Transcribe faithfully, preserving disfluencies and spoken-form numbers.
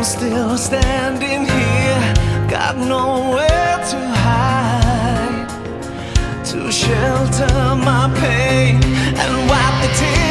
still standing here, got nowhere to hide, to shelter my pain and wipe the tears